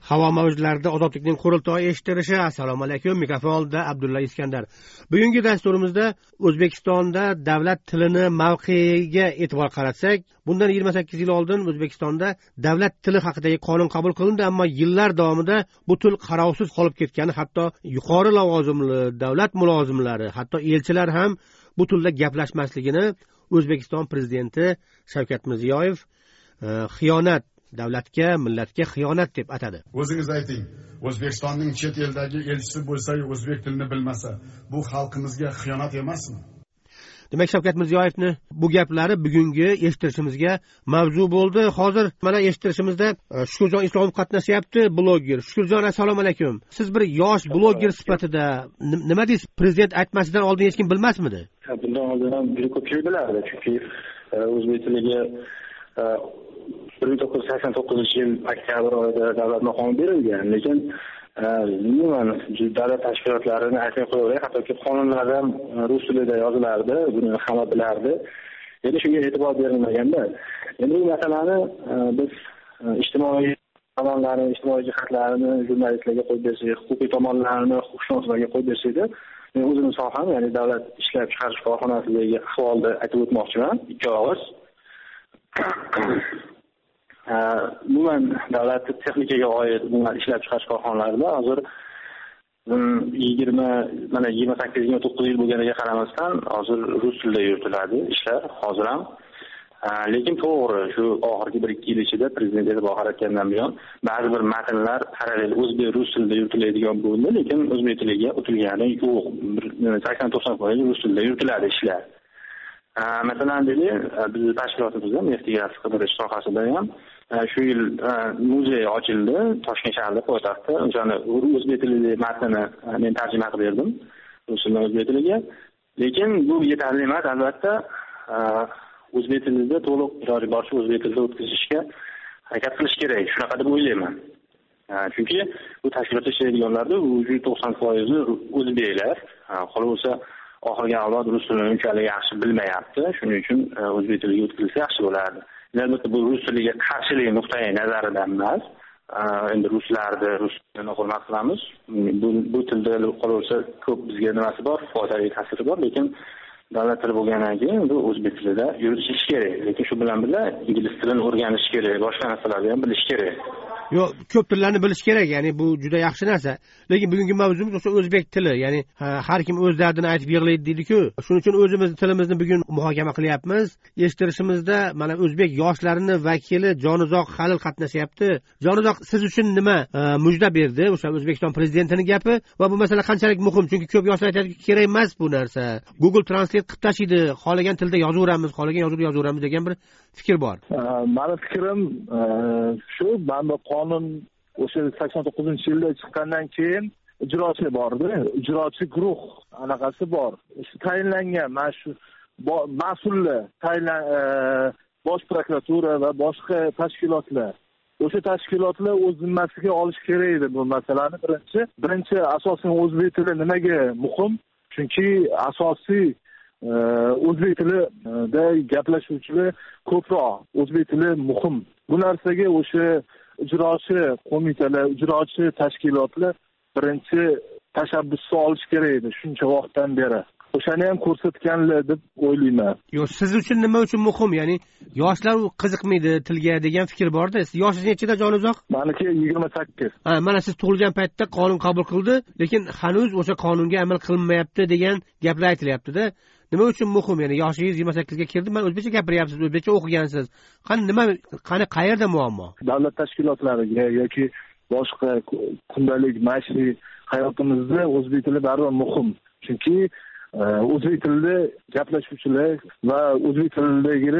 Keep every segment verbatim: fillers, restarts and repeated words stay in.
Havo mavjlarida ozodlikning qurultoyi eshittirishi. Assalomu alaykum. Mikrofon oldida Abdulla Iskandar. Bugungi dasturimizda O'zbekistonda davlat tilini mavqeiga e'tibor qaratsak, bundan yigirma sakkiz yil oldin O'zbekistonda davlat tili haqidagi qonun qabul qilindi, ammo yillar davomida bu til qarovsiz qolib ketgani, hatto yuqori lavozimli davlat mulozimlari, hatto elchilar ham bu tilda gaplashmasligini O'zbekiston prezidenti Shavkat Mirziyoyev xiyonat, davlatga, millatga xiyonat deb atadi. O'zingiz ayting, O'zbekistonning chet eldagi elchisi bo'lsa, o'zbek tilini bilmasa, bu xalqimizga xiyonat emasmi? Demak, Shavkat Mirziyoyevni bu gaplari bugungi eshittirishimizga mavzu bo'ldi. Hozir mana eshittirishimizda Shukurjon Islomov qatnashyapti, bloger. Shukurjon, assalomu alaykum. Siz bir yosh bloger sifatida nima deysiz? Prezident aytmasidan oldin hech kim bilmasmidi? Bundan oldin ham juda ko'pchilik bilardi, chunki o'zbek tiliga bir ming to'qqiz yuz sakson to'qqizinchi yil oktyabr oyida davlat maqomi berilgan, lekin umuman davlat tashkilotlarini aytmay qo'yaveray, hattoki qonunlarda ham rus tilida yozilardi, buni hamma bilardi. Endi shunga e'tibor berilmaganda, endi bu masalani biz ijtimoiy tomonlarni, ijtimoiy jihatlarini jurnalistlarga qo'yib bersak, huquqiy tomonlarni huquqshunoslarga qo'yib bersakda, men o'zimning soham, ya'ni davlat ishlab chiqarish korxonasidagi ahvolni aytib o'tmoqchiman, ikki og'iz. Umuman davlat texnikaga oid umuman ishlab chiqarish korxonalarida hozir yigirma mana yigirma sakkiz yigirma to'qqiz yil bo'lganiga qaramasdan hozir rus tilida yuritiladi ishlar hozir ham. Lekin to'g'ri, shu oxirgi bir ikki yil ichida prezident e'tibor qaratgandan buyon ba'zi bir matnlar parallel o'zbek rus tilida yuritiladigan bo'ldi, lekin o'zbek tiliga o'tilgani yo'q. sakson to'qson foiz rus tilida yuritiladi ishlar. Masalan, deyli, biz tashkilotimizda neft gaz qidirish sohasida ham shu yil muzey ochildi Toshkent shahrida, poytaxtda. O'shani o'zbek tilida matnini men tarjima qilib berdim rus tilidan o'zbek tiliga. Lekin bu yetarli emas, albatta. O'zbek tilida to'liq iloji boricha o'zbek tilida o'tkazishga harakat qilish kerak. Shunaqa deb o'ylayman. Chunki bu tashkilotda ishlaydiganlarda to'qson foiz o'zbeklar, qolaversa oxirgi avlod rus tilini unchalik yaxshi bilmayapti. Shuning uchun o'zbek tiliga o'tkazilsa yaxshi bo'lardi. Albatta bu rus tiliga qarshilik nuqtai nazaridan emas. Endi ruslarni rus tilini hurmat qilamiz. Bu, bu tilda qolaversa ko'p bizga nimasi bor, foydali ta'siri bor, lekin davlat tili bo'lgandan keyin bu o'zbek tilida yuritish kerak. Lekin shu bilan birga ingliz tilini o'rganish kerak, boshqa narsalarni ham bilish kerak. Yo'q, ko'p tillarni bilish kerak, ya'ni bu juda yaxshi narsa. Lekin bugungi mavzumiz o'sha o'zbek tili, ya'ni har kim o'z dardini aytib yig'laydi deydi-ku. Shuning uchun o'zimiz tilimizni bugun muhokama qilyapmiz. Eshittirishimizda mana o'zbek yoshlarining vakili Jonizoq Halil qatnashyapti. Jonizoq, siz uchun nima mujda berdi o'sha O'zbekiston prezidentining gapi va bu masala qanchalik muhim? Chunki ko'p yoshlar aytadi, kerak emas bu narsa. Google Translate qilib tashlaydi, xohlagan tilda yozaveramiz, xohlagan yozuvda yozaveramiz degan bir fikr bor. Meni fikrim shu, banda qonun o'sha sakson to'qqizinchi yilda chiqqandan keyin ijrochi bordi, ijrochi guruh anaqasi bor. Shu tayinlangan mana shu mas'ullar, tayinlan bosh prokuratura va boshqa tashkilotlar. O'sha tashkilotlar o'z zimmasiga olish kerak edi bu masalani. Birinchi, birinchi asosan o'zbek tili nimaga muhim? Chunki asosiy o'zbek tilida gaplashuvchilar ko'proq, o'zbek tili muhim. Bu narsaga o'sha ijrochi qo'mitalar, ijrochi tashkilotlar birinchi tashabbusni olish kerak edi shuncha vaqtdan beri. O'shani ham ko'rsatganlar deb o'ylayman. Yo'q, siz uchun nima uchun muhim? Ya'ni yoshlar qiziqmaydi tilga degan fikr borda. Siz yoshingiz nechida, Jonizoq? Meniki yigirma sakkiz. Ha, mana siz tug'ilgan paytda qonun qabul qildi, lekin hanuz o'sha qonunga amal qilinmayapti degan gaplar aytilyapti-da. Nima uchun muhim? Ya'ni yoshingiz yigirma sakkizga kirdi, men o'zbekcha gapiryapsiz, o'zbekcha o'qigansiz. Qani nima, qani qayerda muammo? Davlat tashkilotlariga yoki boshqa kundalik maishiy hayotimizda o'zbek tili baribir muhim. Chunki o'zbek tilida gaplashuvchilar va o'zbek tilidagi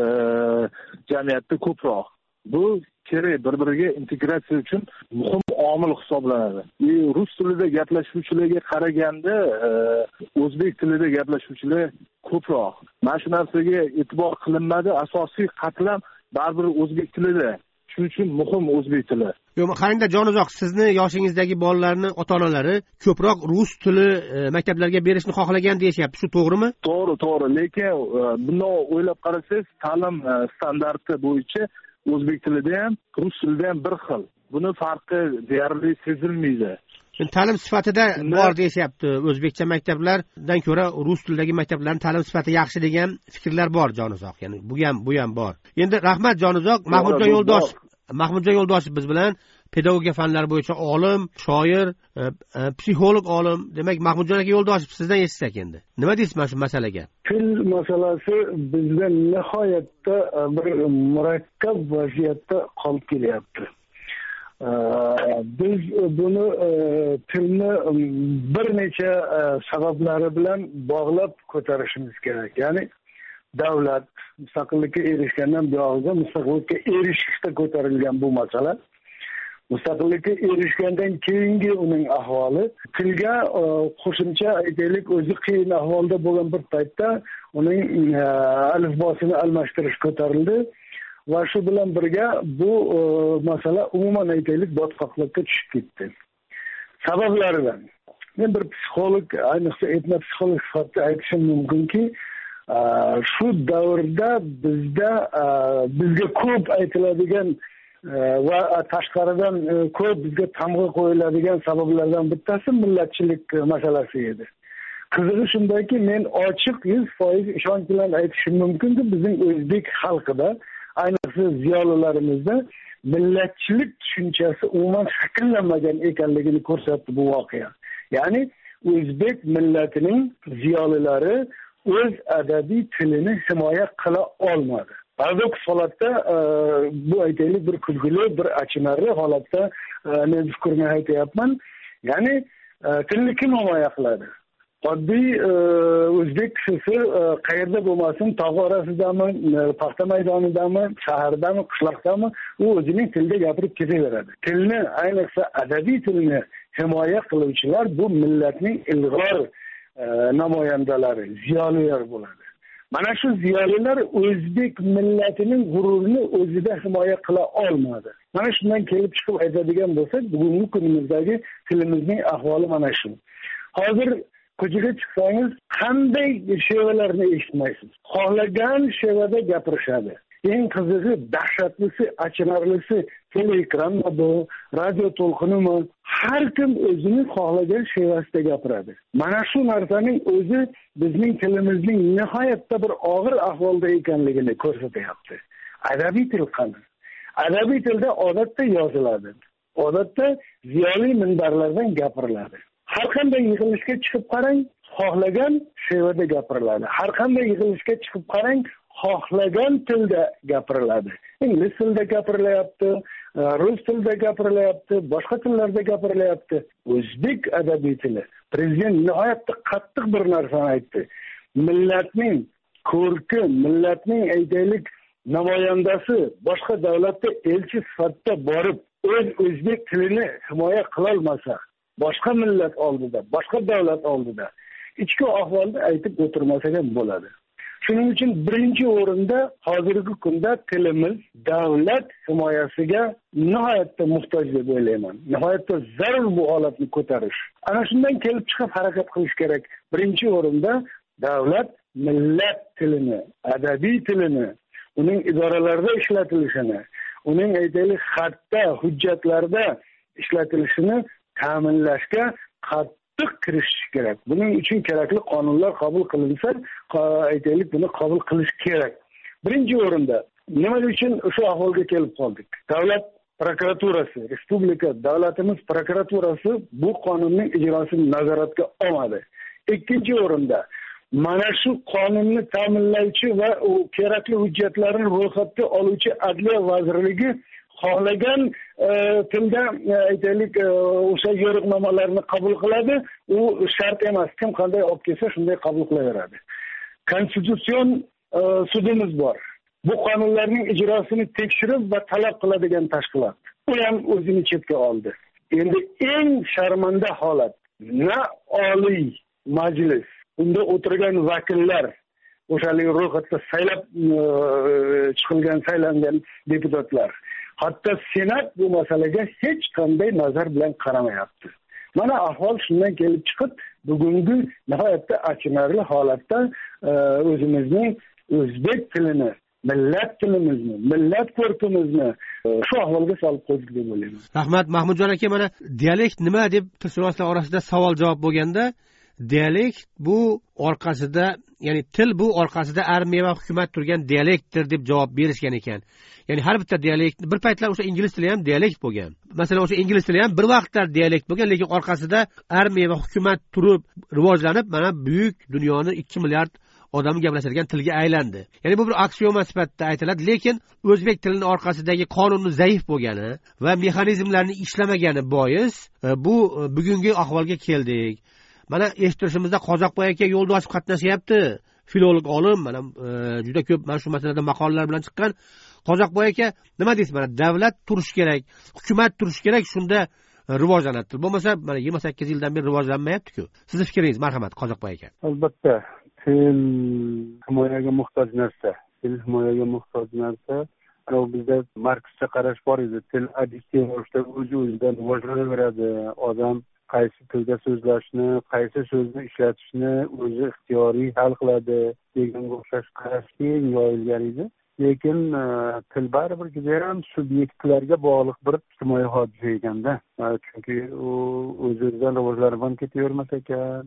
jamiyatda ko'proq. Bu kerak, bir-biriga integratsiya uchun muhim omil hisoblanadi. E, rus tilida gaplashuvchilarga qaraganda o'zbek tilida gaplashuvchilar ko'proq. Mana shu narsaga e'tibor qilinmadi. Asosiy qatlam baribir o'zbek tilida. Shuning uchun muhim o'zbek tili. Yo'q, qarangda Jonizoq, sizni yoshingizdagi bolalarni ota-onalari ko'proq rus tili maktablarga berishni xohlagan deyishyapti. Shu to'g'rimi? To'g'ri, to'g'ri. Lekin bundan o'ylab qarasangiz, ta'lim standarti bo'yicha o'zbek tilida ham, rus tilida ham bir xil. buni farqi deyarli sezilmaydi. Ta'lim sifatida bor deyapti. O'zbekcha maktablardan ko'ra rus tilidagi maktablarning ta'lim sifati yaxshi degan fikrlar bor Jonizoq. Ya'ni bu ham bu ham bor. Endi rahmat Jonizoq, Mahmudjon Yo'ldosh, Mahmudjon Yo'ldosh biz bilan pedagogiya fanlari bo'yicha olim, shoir, psixolog olim. Demak, Mahmudjon aka Yo'ldoshev sizdan eshitsak endi. Nima deysiz mana shu masalaga? Til masalasi bizda nihoyatda bir murakkab vaziyatda qolib kelyapti. Biz buni tilni bir necha sabablari bilan bog'lab ko'tarishimiz kerak. Ya'ni davlat mustaqillikka erishgandan buyog'iga mustaqillikka erishishda ko'tarilgan bu masala. Mustaqillikka erishgandan keyingi uning ahvoli, tilga qo'shimcha aytaylik o'zi qiyin ahvolda bo'lgan bir paytda uning alifbosini almashtirish ko'tarildi. Va shu bilan birga bu e, masala umuman aytaylik botqoqlikka tushib ketdi. Sabablaridan men bir psixolog, ayniqsa etno psixolog sifatida aytishim mumkinki, shu davrda bizda bizga ko'p aytiladigan va tashqaridan ko'p bizga tamg'a qo'yiladigan sabablardan bittasi millatchilik masalasi edi. Qizig'i shundaki, men ochiq yuz foiz ishonch bilan aytishim mumkinki, bizning o'zbek xalqida, ayniqsa ziyolilarimizda millatchilik tushunchasi umuman shakllanmagan ekanligini ko'rsatdi bu voqea. Ya'ni o'zbek millatining ziyolilari o'z adabiy tilini himoya qila olmadi. Paradoks holatda bu aytaylik bir kulgili, bir achinarli holatda men fikrimni aytyapman. Ya'ni tilni kim himoya qiladi? Oddiy o'zbek kishisi qayerda bo'lmasin, tog' orasidami, paxta maydonidami, shahardami, qishloqdami, u o'zining tilida gapirib ketaveradi. Tilni, ayniqsa adabiy tilni himoya qiluvchilar bu millatning ilg'or namoyandalari, ziyolilar bo'ladi. Mana shu ziyolilar o'zbek millatining g'ururini o'zida himoya qila olmadi. Mana shundan kelib chiqib aytadigan bo'lsak, bugungi kunimizdagi tilimizning ahvoli mana shu. Hozir ko'chaga chiqsangiz qanday shevalarni eshitmaysiz. Xohlagan shevada gapirishadi. Eng qizig'i, dahshatlisi, achinarlisi teleekranmi bu, radio to'lqinimi, har kim o'zini xohlagan shevasida gapiradi. Mana shu narsaning o'zi bizning tilimizning nihoyatda bir og'ir ahvolda ekanligini ko'rsatyapti. Adabiy til qani? Adabiy tilda odatda yoziladi. Odatda ziyoli minbarlardan gapiriladi. Har qanday yig'ilishga chiqib qarang, xohlagan shevada gapiriladi. Har qanday yig'ilishga chiqib qarang, xohlagan tilda gapiriladi. Ingliz tilida gapirilyapti, rus tilida gapirilyapti, boshqa tillarda gapirilyapti. O'zbek adabiy tili. Prezident nihoyatda qattiq bir narsani aytdi. Millatning ko'rki, millatning aytaylik namoyandasi boshqa davlatda elchi sifatida borib, o'z o'zbek tilini himoya qila olmasa, boshqa millat oldida, boshqa davlat oldida ichki ahvolda aytib o'tirmasa ham bo'ladi. Shuning uchun birinchi o'rinda hozirgi kunda tilimiz davlat himoyasiga nihoyatda muhtoj deb o'ylayman. Nihoyatda zarur bu holatni ko'tarish. Ana shundan kelib chiqib harakat qilish kerak. Birinchi o'rinda davlat millat tilini, adabiy tilini, uning idoralarda ishlatilishini, uning aytaylik xatda, hujjatlarda ishlatilishini ta'minlashga qattiq kirishish kerak. Buning uchun kerakli qonunlar qabul qilinsa, aytaylik buni qabul qilish kerak. Birinchi o'rinda nima uchun shu ahvolga kelib qoldik? Davlat prokuraturasi, respublika davlatimiz prokuraturasi bu qonunning ijrosini nazoratga olmadi. Ikkinchi o'rinda mana shu qonunni ta'minlovchi va u kerakli hujjatlarni ro'yxatga oluvchi Adliya vazirligi xohlagan tilda aytaylik o'sha yo'riqnomalarni qabul qiladi. U shart emas, kim qanday olib kelsa shunday qabul qilaveradi. Konstitutsion sudimiz bor. Bu qonunlarning ijrosini tekshirib va talab qiladigan tashkilot. U ham o'zini chetga oldi. Endi eng sharmanda holat, na Oliy Majlis, unda o'tirgan vakillar, o'shalik ro'yxatda saylab chiqilgan, saylangan deputatlar, hatto Senat bu masalaga hech qanday nazar bilan qaramayapti. Mana ahvol shundan kelib chiqib, bugungi nihoyatda achinarli holatda o'zimizning o'zbek tilini millat tilimizni, millat ko'rkimizni shu ahvolga solib qo'ydik deb o'ylayman. Rahmat Mahmudjon aka, mana dialekt nima deb tilshunoslar orasida savol javob bo'lganda, dialekt bu orqasida, ya'ni til bu orqasida armiya va hukumat turgan dialektdir deb javob berishgan ekan. Ya'ni har bitta dialekt bir paytlar o'sha ingliz tili ham dialekt bo'lgan. Masalan, o'sha ingliz tili ham bir vaqtlar dialekt bo'lgan, lekin orqasida armiya va hukumat turib rivojlanib, mana buyuk dunyoni ikki milliard odam gaplashadigan tilga aylandi. Ya'ni bu bir aksioma sifatida aytiladi, lekin o'zbek tilining orqasidagi qonunni zaif bo'lgani va mexanizmlarni ishlamagani bois bu bugungi ahvolga keldik. Mana eshitishimizda Qozoqboy aka yo'lda ochib qatnashyapti. Filolog olim, mana juda ko'p mana shu masalada maqolalar bilan chiqqan. Qozoqboy aka, nima deysiz? Mana davlat turish kerak, hukumat turish kerak, shunda rivojlanadi. Bo'lmasa, mana yigirma sakkiz yildan beri rivojlanmayapti-ku. Sizning fikringiz, marhamat Qozoqboy aka. Albatta, til himoyaga muhtoj narsa. Til himoyaga muhtoj narsa. Ana bizda Markscha qarash bor edi. Til addiktiv ravishda o'z-o'zidan rivojlanaveradi. Odam qaysi tilda so'zlashni, qaysi so'zni ishlatishni o'zi ixtiyoriy hal qiladi deganga o'xshash qarash keng yoyilgan edi. Lekin til baribir juda ham subyektlarga bog'liq bir ijtimoiy hodisa ekanda. Chunki u o'z-o'zidan rivojlanib ketavermas ekan.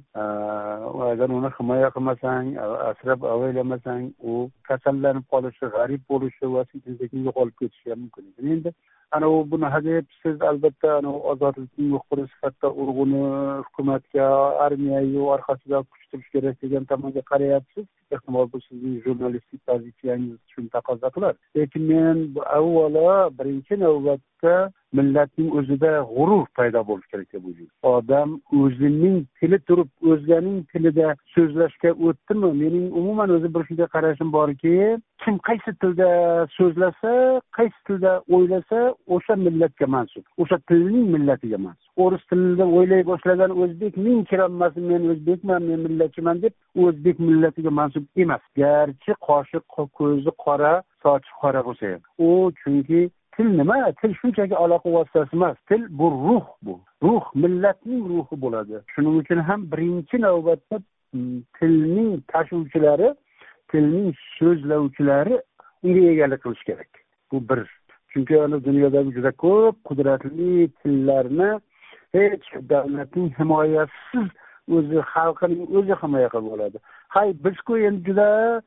Agar uni himoya qilmasang, asrab avaylamasang, u kasallanib qolishi, g'arib bo'lishi va sekin-sekin yo'qolib ketishi ham mumkin. Endi ana u buni hadeb siz albatta ana ozodlikning muxbiri sifatida urg'uni hukumatga, armiyaga orqasida kuch turish kerak degan tomonga qarayapsiz. Ehtimol bu sizning jurnalistik pozitsiyangiz shuni taqozo qilar. Lekin men avvalo birinchi navbatda millatning o'zida g'urur paydo bo'lishi kerak deb o'ylayman. Odam o'zining tili turib, o'zganing tilida so'zlashga o'tdimi? Mening umuman o'zi bir shunday qarashim borki, kim qaysi tilda so'zlasa, qaysi tilda o'ylasa, o'sha millatga mansub, o'sha tilning millatiga mansub. O'ris tilida o'ylay boshlagan o'zbek ming kirolmasin, men o'zbekman, men millatchiman deb o'zbek millatiga mansub emas. Garchi qoshi ko'zi qora, sochi qora bo'lsa ham. U chunki til nima? Til shunchaki aloqa vositasi emas. Til bu ruh bu. Ruh millatning ruhi bo'ladi. Shuning uchun ham birinchi navbatda tilning tashuvchilari, tilning so'zlovchilari unga egalik qilish kerak. Bu bir. Chunki ana dunyodagi juda ko'p qudratli tillarni hech davlatning himoyasiz o'zi xalqining o'zi himoya qilib oladi. Hay, biz-ku endi juda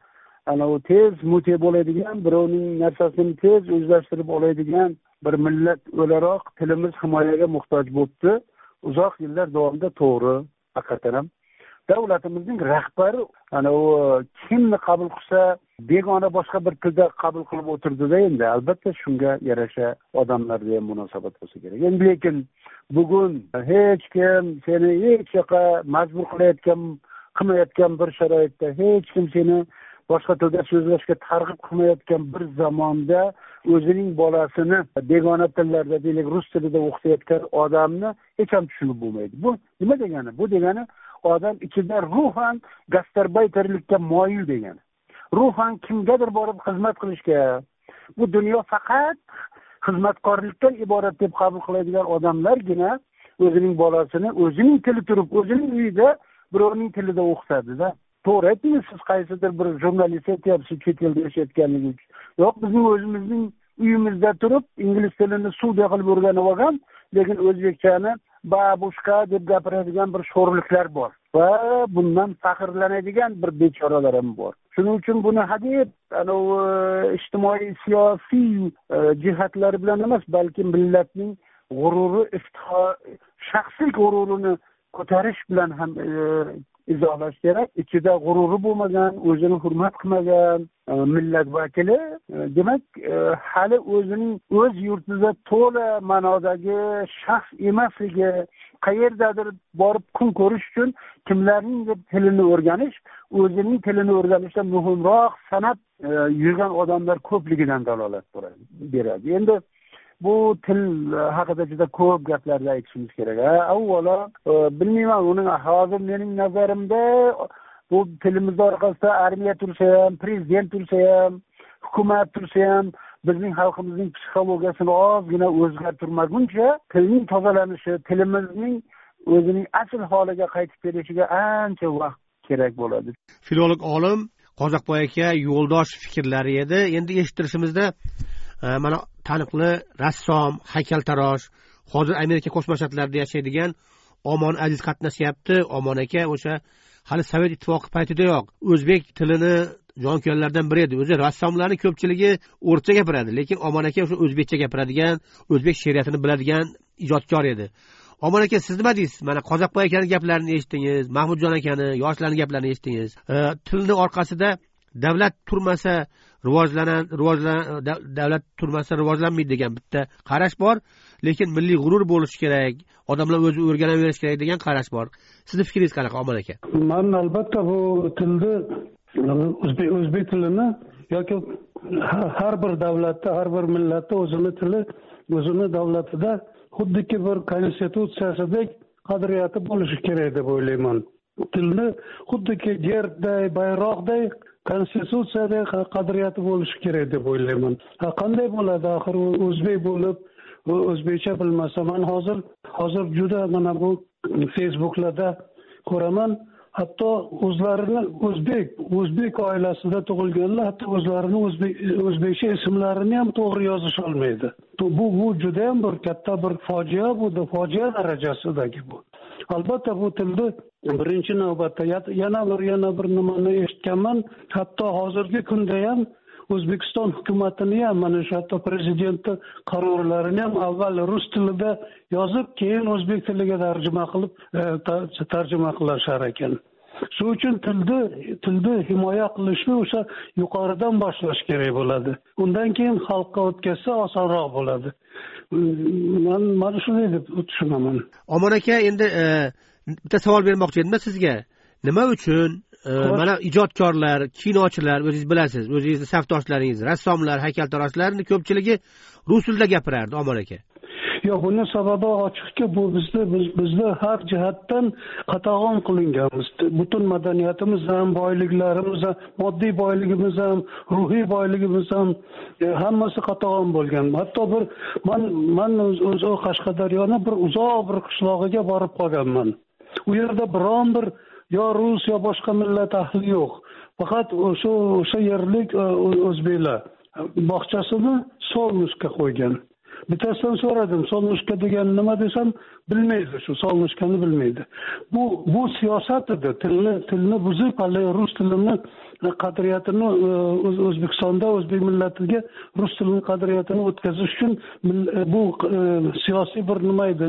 ana u tez mute bo'ladigan, birovning narsasini tez o'zlashtirib oladigan bir millat o'laroq tilimiz himoyaga muhtoj bo'libdi. Uzoq yillar davomida to'g'ri, haqiqatan ham davlatimizning rahbari ana u kimni qabul qilsa begona boshqa bir tilda qabul qilib o'tirdi-da, endi albatta shunga yarasha odamlarga ham munosabat bo'lsa kerak. Endi lekin bugun hech kim seni hech yoqqa majbur qilayotgan, qilmayotgan bir sharoitda, hech kim seni boshqa tilda so'zlashga targ'ib qilmayotgan bir zamonda o'zining bolasini begona tillarda, deylik rus tilida o'qitayotgan odamni hech ham tushunib bo'lmaydi. Bu nima degani? Bu degani odam ichida ruhan gastarbayterlikka moyil degani. Ruhan kimgadir borib xizmat qilishga, bu dunyo faqat xizmatkorlikdan iborat deb qabul qiladigan odamlargina o'zining bolasini o'zining tili turib, o'zining uyida birovning tilida o'qitadi-da. To'g'ri aytdingiz, siz qaysidir bir jurnalist aytyapsiz, chet elda yashayotganligi uchun. Yo'q, bizning o'zimizning uyimizda turib ingliz tilini suvda qilib o'rganib olgan, lekin o'zbekchani babushka deb gapiradigan bir sho'rliklar bor va bundan faxrlanadigan bir bechoralar ham bor. Shuning uchun buni hadeb ana ijtimoiy siyosiy jihatlari bilan emas, balki millatning g'ururi, iftixor, shaxsiy g'ururini ko'tarish bilan ham izohlash kerak. Ichida g'ururi bo'lmagan, o'zini hurmat qilmagan millat vakili, demak, hali o'zining o'z yurtida to'la ma'nodagi shaxs emasligi, qayerdadir borib kun ko'rish uchun kimlarning tilini o'rganish, o'zining tilini o'rganishdan muhimroq sanab yurgan odamlar ko'pligidan dalolat beradi. Endi bu til haqida juda ko'p gaplarni aytishimiz kerak. Avvalo, bilmayman, uning hozir mening nazarimda bu tilimiz orqasida armiya tursa ham, prezident tursa ham, hukumat tursa ham, bizning xalqimizning psixologiyasini ozgina o'zgartirmaguncha tilning tozalanishi, tilimizning o'zining asl holiga qaytib kelishiga ancha vaqt kerak bo'ladi. Filolog olim qozoqboy aka yo'ldosh fikrlari edi. Endi eshittirishimizda mana taniqli rassom, haykaltarosh, hozir Amerika Qo'shma Shtatlarida yashaydigan Omon Aziz qatnashyapti. Omon aka o'sha hali Sovet ittifoqi paytidayoq o'zbek tilini jonkuyarlardan biri edi. O'zi rassomlarning ko'pchiligi o'rcha gapiradi, lekin Omon aka o'sha o'zbekcha gapiradigan, o'zbek she'riyatini biladigan ijodkor edi. Omon aka, siz nima deysiz? Mana Qozoqboy akaning gaplarini eshitdingiz, Mahmudjon akani, yoshlarning gaplarini eshitdingiz. E, tilni orqasida davlat turmasa rivojlanadi, rivojlanadi, davlat turmasa rivojlanmaydi degan bitta qarash bor, lekin milliy g'urur bo'lishi kerak, odamlar o'zi o'rganaverish kerak degan qarash bor. Sizning fikringiz qanaqa, Omon aka? Men albatta bu tilni o'zbek o'zbek tilini yoki har bir davlatda, har bir millatda o'zini tili, o'zini davlatida xuddiki bir konstitutsiyasidek qadriyati bo'lishi kerak deb o'ylayman. Tilni xuddiki yerday, bayroqday konstitutsiyadek qadriyati bo'lishi kerak deb o'ylayman. Qanday bo'ladi axir o'zbek bo'lib o'zbekcha bilmasa? Men hozir hozir juda mana bu Facebooklarda ko'raman, hatto o'zlarini o'zbek o'zbek oilasida tug'ilganlar hatto o'zlarini o'zbek o'zbekcha ismlarini ham to'g'ri yozish olmaydi. Bu bu juda ham bir katta bir fojia, bu fojia darajasidagi bu. Albatta bu tilni birinchi navbatda yana bir yana bir nimani eshitganman, hatto hozirgi kunda ham O'zbekiston hukumatini ham, mana shu hatto prezidentning qarorlarini ham avval rus tilida yozib, keyin o'zbek tiliga tarjima qilib tarjima qilishar ekan. Shuning uchun tilni tilni himoya qilishni o'sha yuqoridan boshlash kerak bo'ladi. Undan keyin xalqqa o'tkazsa osonroq bo'ladi. Men mana shunday deb tushunaman. Omon aka, endi bitta savol bermoqchi edim sizga. Nima uchun mana ijodkorlar, kinochilar, o'zingiz bilasiz, o'zingizning safdoshlaringiz, rassomlar, haykaltaroshlarning ko'pchiligi rus tilida gapirardi, Omon aka? Yo'q, buning sababi ochiqki, bu bizni biz, bizni har jihatdan qatag'on qilinganmiz. Butun madaniyatimiz ham, boyliklarimiz ham, moddiy boyligimiz ham, ruhiy boyligimiz ham hammasi qatag'on bo'lgan. Hatto bir men men o'z Qashqadaryoning bir uzoq bir qishlog'iga borib qolganman. U yerda biron bir yo rus yo boshqa millat ahli yo'q. Faqat o'sha o'sha yerlik o'zbeklar bog'chasini Solnushka qo'ygan. Bittasidan so'radim, Solnushka degan nima desam, bilmaydi, shu Solnushkani bilmaydi. Bu bu siyosat edi. Tilni tilni buzib, hali rus tilini qadriyatini O'zbekistonda o'zbek millatiga rus tilining qadriyatini o'tkazish uchun bu siyosiy bir nima edi,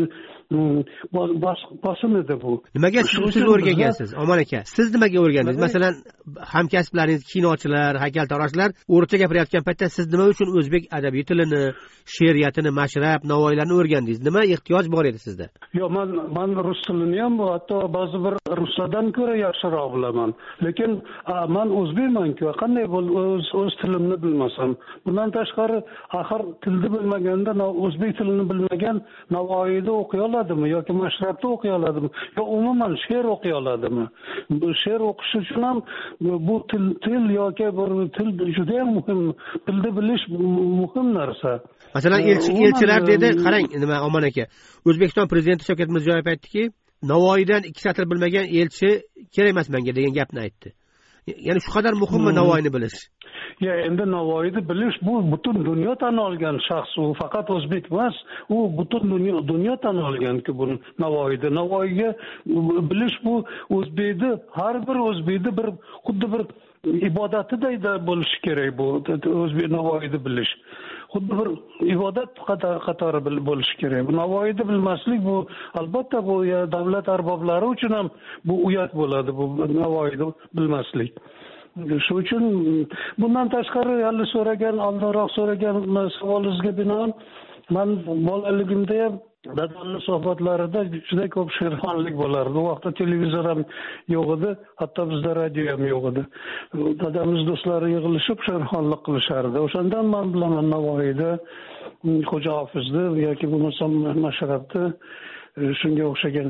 bosim edi bu. Nimaga siz o'rgangansiz, Omon aka? Siz nimaga o'rgandingiz? Masalan, hamkasblaringiz, kinochilar, haykaltaroshlar o'rtacha gapirayotgan paytda siz nima uchun o'zbek adabiy tilini, she'riyatini, mashrab, navoiylarni o'rgandingiz? Nima ehtiyoj bor edi sizda? Yo'q, men men rus tilini ham hatto ba'zi bir ruslardan ko'ra yaxshiroq bilaman. Lekin men o'zbekman-ku, qanday o'z o'z tilimni bilmasam? Bundan tashqari, axir tilni bilmaganda, o'zbek tilini bilmagan Navoiyda o'qiy oladimi yoki mashrabda o'qiy oladimi? Yo umuman she'r o'qiy oladimi? Bu she'r o'qish uchun ham bu til til yoki bir til juda ham muhim. Tilni bilish muhim narsa. Masalan, elchi elchilar dedi, qarang, nima Omon aka. O'zbekiston prezidenti Shavkat Mirziyoyev aytdiki, Navoiydan ikki satr bilmagan elchi kerak emas menga degan gapni aytdi. Ya'ni shu qadar muhimmi Navoiyni bilish? Ya endi Navoiyni bilish bu butun dunyo tan olgan shaxs, u faqat o'zbek emas, u butun dunyo dunyo tan olgan-ku bu Navoiyni. Navoiyga bilish bu o'zbekni, har bir o'zbekni bir xuddi bir ibodatiday bo'lishi kerak bu o'zbek Navoiyni bilish. Xuddi bir ibodat qatori bo'lishi kerak. Navoiyni bilmaslik bu albatta bu davlat arboblari uchun ham bu uyat bo'ladi, bu Navoiyni bilmaslik. Shu uchun bundan tashqari hali so'ragan, oldinroq so'ragan savolingizga binoan men bolaligimda ham dadamning suhbatlarida juda ko'p she'rxonlik bo'lardi. U vaqtda televizor ham yo'q edi, hatto bizda radio ham yo'q edi. Dadamiz do'stlari yig'ilishib she'rxonlik qilishardi. O'shandan men bilaman Navoiyda, Xo'ja Hofizda yoki bo'lmasa Mashrabda shunga o'xshagan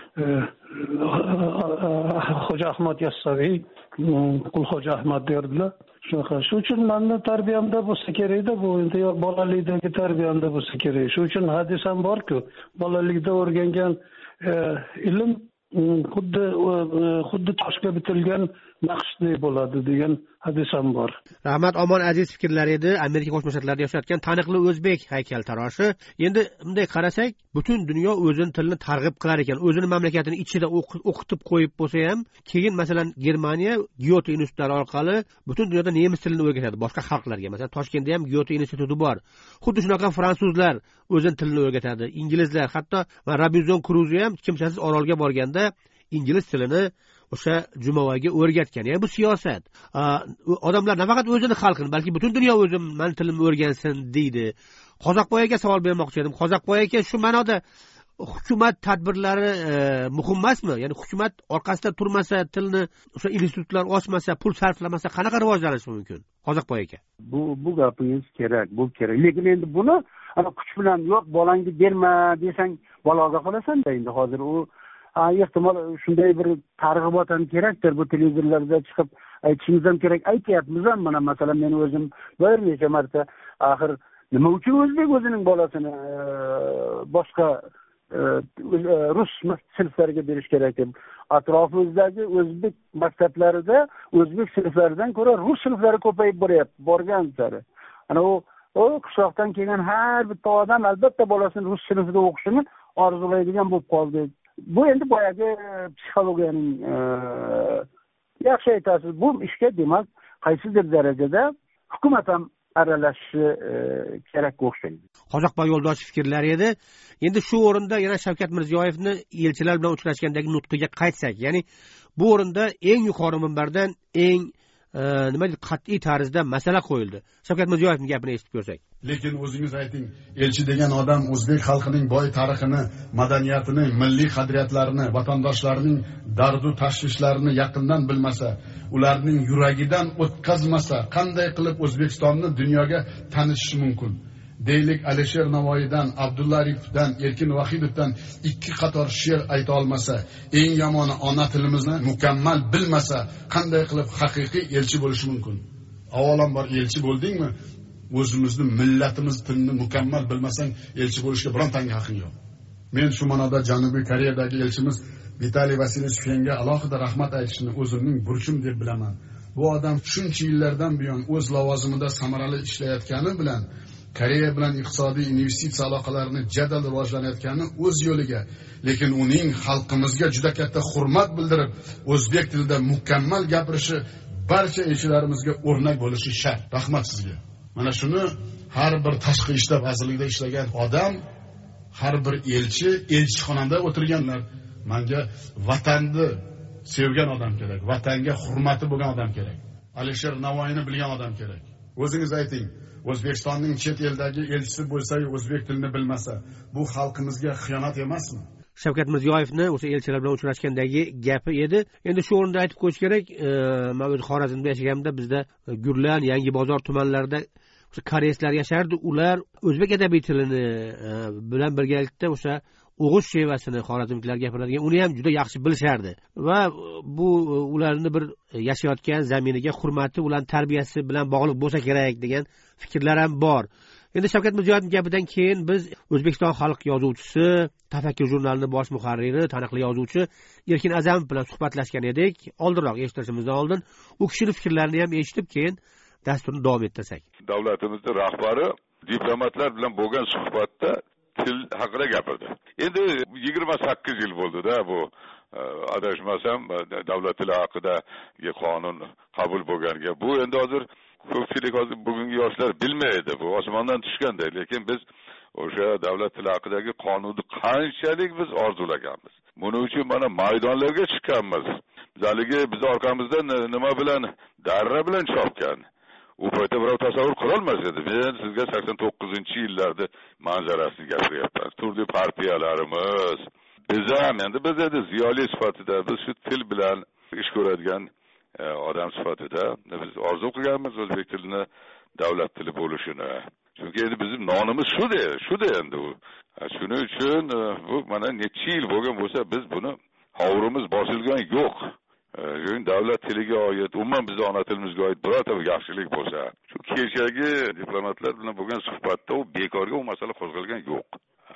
Xo'ja Ahmad Yassaviy, Qulxo'ja Ahmad derdilar. Shunaqa. Shu uchun meni tarbiyamda bo'lsa kerak-da, bu endi bolalikdagi tarbiyamda bo'lsa kerak. Shu uchun hadis ham bor-ku, bolalikda o'rgangan ilm xuddi xuddi toshga bitilgan naqshday bo'ladi degan hadis ham bor. Rahmat Omon aziz fikrlar edi. Amerika Qo'shma Shtatlarida yashayotgan taniqli o'zbek haykaltaroshi. Endi bunday qarasak, butun dunyo o'zini tilini targ'ib qilar ekan, o'zini mamlakatini ichida o'qitib qo'yib bo'lsa ham, keyin masalan Germaniya Goethe institutlari orqali butun dunyoda nemis tilini o'rgatadi boshqa xalqlarga. Masalan, Toshkentda ham Goethe instituti bor. Xuddi shunaqa fransuzlar o'zini tilini o'rgatadi, inglizlar, hatto Robinson Crusoe ham kimsasiz orolga borganda ingliz tilini o'sha Jumovaga o'rgatgan. Ya'ni bu siyosat. Odamlar nafaqat o'zini xalqini, balki butun dunyo o'zim men tilimni o'rgansin deydi. Qozoqboyaga savol bermoqchi edim. Qozoqboyaga shu ma'noda hukumat tadbirlari e, muhim emasmi? Ya'ni hukumat orqasida turmasa, tilni o'sha institutlar ochmasa, pul sarflamasa qanaqa rivojlanishi mumkin? Qozoqboyaga. Bu bu gapingiz kerak, bu kerak. Lekin endi buni ana kuch bilan yo'q, bolangni berma desang, baloga qolasan-da endi hozir u ehtimol shunday bir targ'ibot ham kerakdir, bu televizorlarda chiqib aytishimiz ham kerak. Aytyapmiz ham, mana masalan men o'zim bir necha marta axir nima uchun o'zbek o'zining bolasini boshqa rus sinflariga berish kerak deb atrofimizdagi o'zbek maktablarida o'zbek sinflaridan ko'ra rus sinflari ko'payib boryapti, borgan sari. Ana u o qishloqdan kelgan har bitta odam albatta bolasini rus sinfida o'qishini orzulaydigan bo'lib qoldi. Bu endi boyagi psixologiyaning yaxshi aytasiz, bu ishga demak qaysidir darajada hukumat ham aralashishi kerakga o'xshaydi. Qozoqboy yo'ldosh fikrlari edi. Endi shu o'rinda yana Shavkat Mirziyoyevni elchilar bilan uchrashgandagi nutqiga qaytsak, ya'ni bu o'rinda eng yuqori minbardan eng nima deydi, qat'iy tarzda masala qo'yildi. Shavkat Mirziyoyevning gapini eshitib ko'rsak. Lekin o'zingiz ayting, elchi degan odam o'zbek xalqining boy tarixini, madaniyatini, milliy qadriyatlarini, vatandoshlarining dardu tashvishlarini yaqindan bilmasa, ularning yuragidan o'tkazmasa, qanday qilib O'zbekistonni dunyoga tanishishi mumkin? Deylik Alisher Navoiydan, Abdulla Aripovdan, Erkin Vahidovdan ikki qator she'r ayta olmasa, eng yomoni ona tilimizni mukammal bilmasa, qanday qilib haqiqiy elchi bo'lishi mumkin? Avvalambor elchi bo'ldingmi? O'zimizni, millatimiz tilini mukammal bilmasang, elchi bo'lishga birontanga haqqing yo'q. Men shu ma'noda Janubiy Koreyadagi elchimiz Vitaliy Vasilyevga alohida rahmat aytishni o'zimning burchim deb bilaman. Bu odam shuncha yillardan buyon o'z lavozimida samarali ishlayotgani bilan Koreya bilan iqtisodiy investitsiya aloqalarini jadal rivojlanayotgani o'z yo'liga, lekin uning xalqimizga juda katta hurmat bildirib, o'zbek tilida mukammal gapirishi barcha elchilarimizga o'rnak bo'lishi shart. Rahmat sizga. Mana shuni har bir tashqi ishlar vazirligida ishlagan odam, har bir elchi, elchixonada o'tirganlar, menga vatanni sevgan odam kerak, vatanga hurmati bo'lgan odam kerak. Alisher Navoiyni bilgan odam kerak. O'zingiz ayting, O'zbekistonning chet eldagi elchisi bo'lsa-yu o'zbek tilini bilmasa, bu xalqimizga xiyonat emasmi? Shavkat Mirziyoyevni o'sha elchilar bilan uchrashgandagi gapi edi. Endi shu o'rinda aytib qo'yish kerak, men o'z Xorazmda yashaganimda bizda Gurlan, Yangibozor tumanlarida o'sha koreyslar yashardi. Ular o'zbek adabiy tilini bilan birgalikda o'sha o'g'iz shevasini xorazmliklar gapiradigan, uni ham juda yaxshi bilishardi va bu ularni bir yashayotgan zaminiga hurmati, ularning tarbiyasi bilan bog'liq bo'lsa kerak degan fikrlar ham bor. Endi Shavkat Mirziyoyevning gapidan keyin biz O'zbekiston xalq yozuvchisi, Tafakkur jurnalining bosh muharriri, taniqli yozuvchi Erkin A'zamov bilan suhbatlashgan edik. Oldinroq eshitishimizdan oldin u kishining fikrlarini ham eshitib, keyin dasturni davom ettirsak. Davlatimizning rahbari diplomatlar bilan bo'lgan suhbatda til haqida gapirdi. Endi yigirma sakkiz yil bo'ldi-da bu, adashmasam, davlat tili haqidagi qonun qabul bo'lganiga. Bu endi hozir ko'pchilik hozir bugungi yoshlar bilmaydi, bu osmondan tushganday. Lekin biz o'sha davlat tili haqidagi qonunni qanchalik biz orzulaganmiz. Buning uchun mana maydonlarga chiqqanmiz. Bizaligi biz orqamizdan nima bilan, darra bilan chopgan. U paytda birov tasavvur qila olmas edi. Men sizga sakson to'qqizinchi yillarda manzarasini gapiryapman. Turli partiyalarimiz, biz ham endi biz edi ziyoli sifatida biz shu til bilan ish ko'radigan odam sifatida biz orzu qilganmiz o'zbek tilini davlat tili bo'lishini. Chunki endi bizim nonimiz shu-da, shu-da endi u. Shuning uchun bu mana necha yil bo'lgan bo'lsa biz buni hovurimiz bosilgan yo'q. Ya'ni davlat tiliga oid, umuman bizning ona tilimizga oid birorta yaxshilik bo'lsa, shu kechagi diplomatlar bilan bo'lgan suhbatda u bekorga u masala qo'zg'algan yo'q.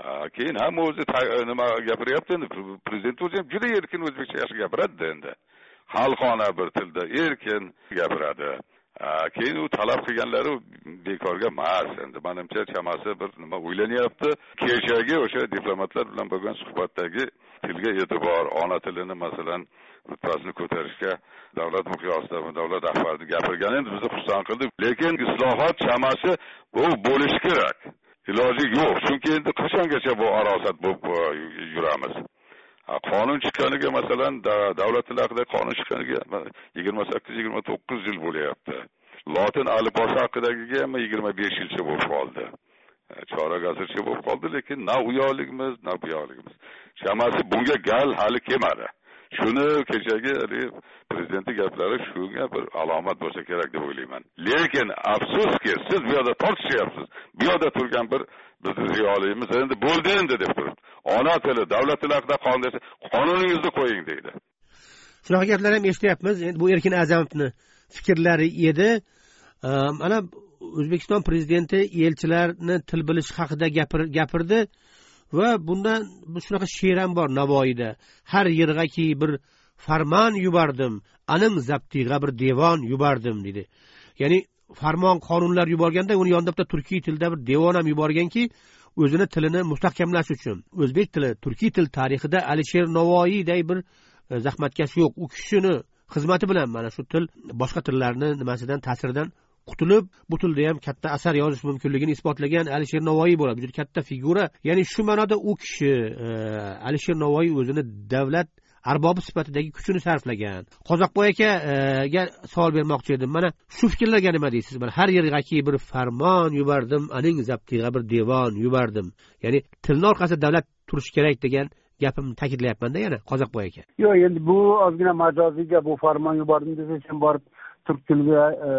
keyin hamma o'zi nima gapiryapti endi, prezident o'zi ham juda erkin o'zbekcha yaxshi gapiradi endi, xalqona bir tilda erkin gapiradi. Keyin u talab qilganlari bekorga emas. Endi menimcha chamasi bir nima o'ylanyapti. Kechagi o'sha diplomatlar bilan bo'lgan suhbatdagi tilga e'tibor, ona tilini masalan rutbasini ko'tarishga davlat miqyosida davlat rahbari gapirgani endi bizni xursand qildi. Lekin islohot chamasi bu bo'lishi kerak. Iloji yo'q. Chunki endi qachongacha bu arosat bo'lib yuramiz? Qonun chiqqaniga masalan davlat tili haqida qonun chiqqaniga yigirma sakkiz yigirma to'qqiz yil bo'lyapti. Lotin alifbosi haqidagiga ham yigirma besh yilcha bo'lib qoldi. Chorak asrcha bo'lib qoldi, lekin na u yoqligimiz, na bu yoqligimiz. Chamasi bunga gal hali kelmadi. Shuni kechagi prezidentning gaplari shunga bir alomat bo'lsa kerak deb o'ylayman. Lekin afsuski, siz bu yerda tortishyapsiz. Bu yerda turgan bir bizni ziyolimiz endi bo'ldi endi deb turibdi. Ona tili, davlat tili haqida qonun desa, qonuningizni qo'ying deydi. Shunaqa gaplar ham eshityapmiz. Endi bu Erkin A'zamovning fikrlari edi. Mana O'zbekiston prezidenti elchilarni til bilish haqida gapirdi va bundan shunaqa she'r ham bor Navoiyda. Har yergaki bir farmon yubordim, aning zaptiga bir devon yubordim dedi. Ya'ni farmon, qonunlar yuborganda uni yonida bitta turkiy tilda bir devon ham yuborganki, o'zini tilini mustahkamlash uchun. O'zbek tili, turkiy til tarixida Alisher Navoiyday bir zahmatkash yo'q. U kishini xizmati bilan mana shu til boshqa tillarning nimasidan, ta'siridan qutulib, bu tilda ham katta asar yozish mumkinligini isbotlagan Alisher Navoiy bo'ladi. Juda katta figura. Ya'ni shu ma'noda u kishi Alisher Navoiy o'zini davlat arbobi sifatidagi kuchini sarflagan. Qozoqboy akaga savol bermoqchi edim. Mana shu fikrlarga nima deysiz? Mana har yergaki bir farmon yubordim, aning zaptiga bir devon yubordim. Ya'ni tilning orqasida davlat turishi kerak degan gapimni ta'kidlayapman-da yana Qozoqboy aka. Yo'q, endi bu ozgina majoziyga bu farmon yubordim desa ham borib turk tiliga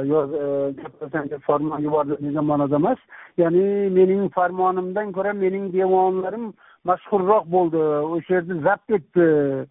gapirsangiz farmon yubordim degan ma'noda emas. Ya'ni mening farmonimdan ko'ra mening devonlarim mashhurroq bo'ldi, o'sha yerda zabt etdi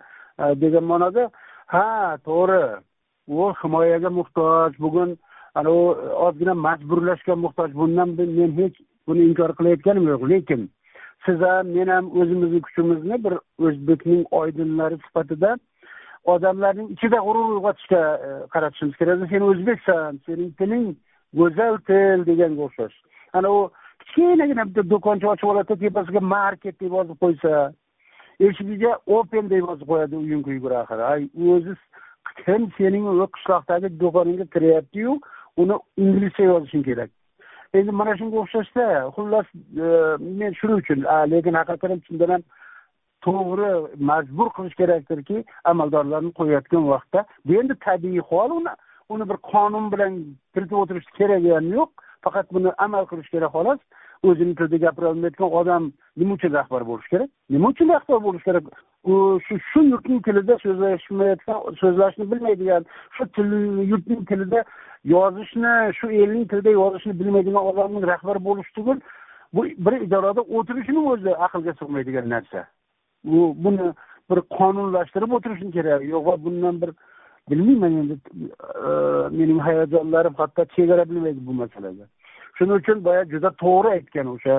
degan ma'noda. Ha, to'g'ri. U himoyaga muhtoj, bugun ana u ozgina majburlashga muhtoj. Bundan men hech buni inkor qilayotganim yo'q, lekin siz ham men ham o'zimizning kuchimizni bir o'zbekning oydinlari sifatida odamlarning ichida g'urur uyg'otishga qaratishimiz kerak. Sen o'zbeksan, sening tiling go'zal til deganga o'xshash. Ana u kichkinagina bitta do'koncha ochib oladi, tepasiga market deb yozib qo'ysa, eshigiga open deb yozib qo'yadi, uyinga yugura axir. Ay, o'zi kim sening o'z qishloqdagi do'koningga kiryapti-yu, uni inglizcha yozishing kerak. Endi mana shunga o'xshashda, xullas men shuning uchun, lekin haqiqatan shundan ham to'g'ri majbur qilish kerakdirki, amaldorlarni qo'yayotgan vaqtda, bu endi tabiiy hol, uni uni bir qonun bilan kiritib o'tirish keragi ham yo'q, faqat buni amal qilish kerak xolos. O'zining tilida gapira olmayotgan odam nima uchun rahbar bo'lish kerak? Nima uchun rahbar bo'lish kerak? U shu shu yurtning tilida so'zlashmayotgan, so'zlashni bilmaydigan, shu til yurtning tilida yozishni, shu elning tilida yozishni bilmaydigan odamning rahbar bo'lishi tugul, bu bir idorada o'tirishini o'zi aqlga sig'maydigan narsa. Bu buni bir qonunlashtirib o'tirishing kerak. Yo'q, bundan bir bilmayman endi mening hayajonlarim hatto chegara bilmaydi bu masalaga. Shuning uchun boya juda to'g'ri aytgan, o'sha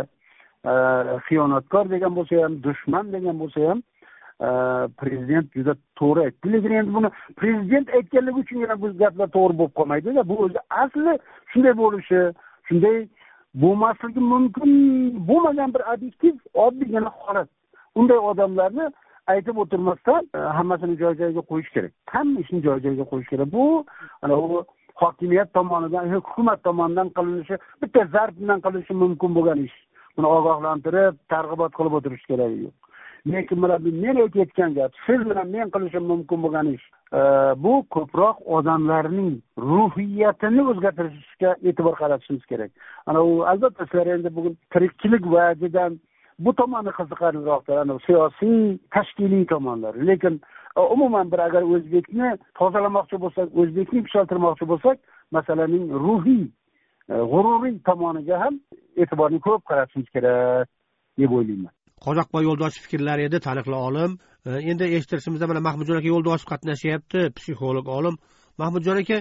xiyonatkor degan bo'lsa ham, dushman degan bo'lsa ham prezident juda to'g'ri aytdi. Lekin endi buni prezident aytganligi uchun yana bu gaplar to'g'ri bo'lib qolmaydi-da. Bu o'zi asli shunday bo'lishi, shunday bo'lmasligi mumkin bo'lmagan bir obyektiv, oddiygina holat. Unday odamlarni aytib o'tirmasdan hammasini joy-joyiga qo'yish kerak. Hamma ishni joy-joyiga qo'yish kerak. Bu ana u hokimiyat tomonidan, hukumat tomonidan qilinishi, bitta zarb bilan qilinishi mumkin bo'lgan ish. Buni ogohlantirib, targ'ibot qilib o'tirish kerak yo'q. Lekin mana men aytayotgan gap, siz bilan men qilishim mumkin bo'lgan ish, bu ko'proq odamlarning ruhiyatini o'zgartirishga e'tibor qaratishimiz kerak. Ana u albatta sizlar endi bugun tirikchilik vajidan bu tomoni qiziqarliroqdir, ana siyosiy, tashkiliy tomonlar. Lekin umuman bir agar o'zbekni tozalamoqchi bo'lsak, o'zbekni yuksaltirmoqchi bo'lsak, masalaning ruhiy, g'ururiy tomoniga ham e'tiborni ko'p qaratishimiz kerak deb o'ylayman. Qozoqboy Yo'ldoshev fikrlari edi, taniqli olim. Endi eshittirishimizda mana Mahmudjon aka Yo'ldoshev qatnashyapti, psixolog olim. Mahmudjon aka,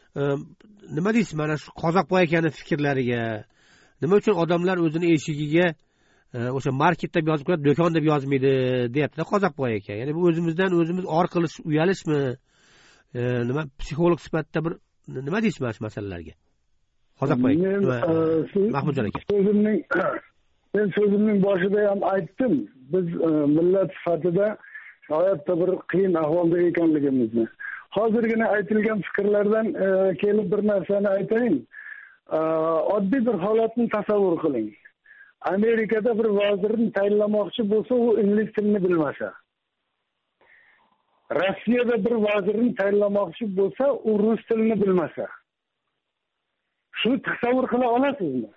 nima deysiz mana shu Qozoqboy akaning fikrlariga? Nima uchun odamlar o'zini eshigiga o'sha market deb yozib qo'yadi, do'kon deb yozmaydi deyapti Qozoqboy aka. Ya'ni bu o'zimizdan o'zimiz or qilish, uyalishmi? Nima psixolog sifatida bir nima deysiz mana shu masalalarga? Qozoqboy Mahmudjon aka. So'zimning men so'zimning boshida ham aytdim. Biz millat sifatida hayotda bir qiyin ahvolda ekanligimizni. Hozirgina aytilgan fikrlardan kelib bir narsani aytayin. Oddiy bir holatni tasavvur qiling. Amerikada bir vazirni tayinlamoqchi bo'lsa, u ingliz tilini bilmasa. Rossiyada bir vazirni tayinlamoqchi bo'lsa, u rus tilini bilmasa. Shuni tasavvur qila olasizmi?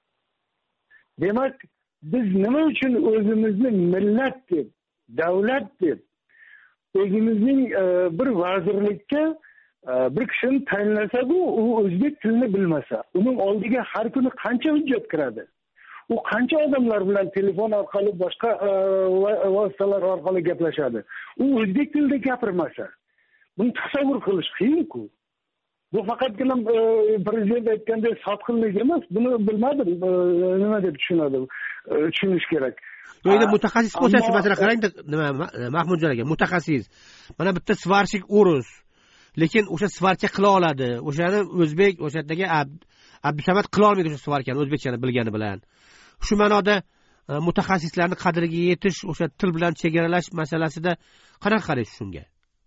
Demak, biz nima uchun o'zimizni millat deb, davlat deb, o'zimizning bir vazirlikka bir kishini tayinlasak, u o'zbek tilini bilmasa, uning oldiga har kuni qancha hujjat kiradi? U qancha odamlar bilan telefon orqali, boshqa vositalar orqali gaplashadi? U o'zbek tilida gapirmasa, buni tasavvur qilish qiyin-ku. Bu faqatgina prezident aytgandek sotqinlik emas. Buni bilmadim nima deb tushunadi, tushunish kerak. Endi mutaxassis bo'lsangiz, masalan qarang-da, nima Mahmudjon aka, mutaxassis. Mana bitta svarchik o'rus, lekin o'sha svarcha qila oladi. O'shani o'zbek, o'sha yerdagi Abdusamad qila olmaydi o'sha svarchani o'zbekchani bilgani bilan. Shu ma'noda mutaxassislarning qadriga yetish, o'sha til bilan chegaralash masalasida qanaqa qaraysiz shunga?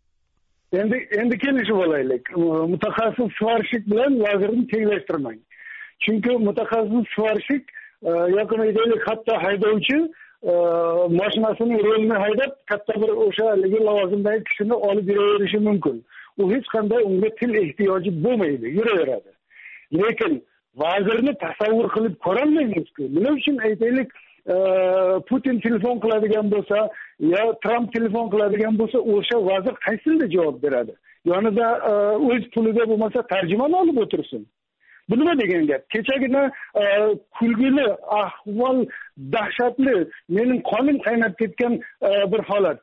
Endi endi kelishib olaylik. Mutaxassis svarshik bilan vazirni tenglashtirmang. Chunki mutaxassis svarshik yoki aytaylik hatto haydovchi mashinasini rolini haydab katta bir o'sha lavozimdagi kishini olib yuraverishi mumkin. U hech qanday unga til ehtiyoji bo'lmaydi, yuraveradi. Lekin vazirni tasavvur qilib ko'rolmaymiz-ku. Nima uchun aytaylik Putin telefon qiladigan bo'lsa, yo Trump telefon qiladigan bo'lsa, o'sha vazir qaysi tilda javob beradi? Yonida o'z pulida bo'lmasa tarjimon olib o'tirsin. Bu nima degan gap? Kechagina kulgili, ahvol dahshatli, mening qonim qaynab ketgan bir holat.